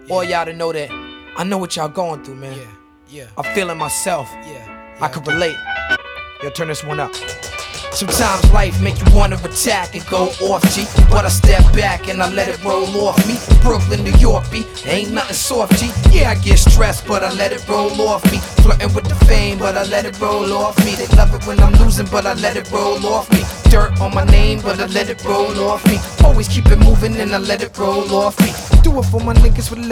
all y'all to know that I know what y'all going through, man. I'm feeling myself. I could relate. Yo, turn this one up. Sometimes life make you wanna attack and go off, G. But I step back and I let it roll off me. Brooklyn, New York, B, ain't nothing soft, G. Yeah, I get stressed, but I let it roll off me. Flirting with the fame, but I let it roll off me. They love it when I'm losing, but I let it roll off me. Dirt on my name, but I let it roll off me. Always keep it moving and I let it roll off me. Do it for my niggas with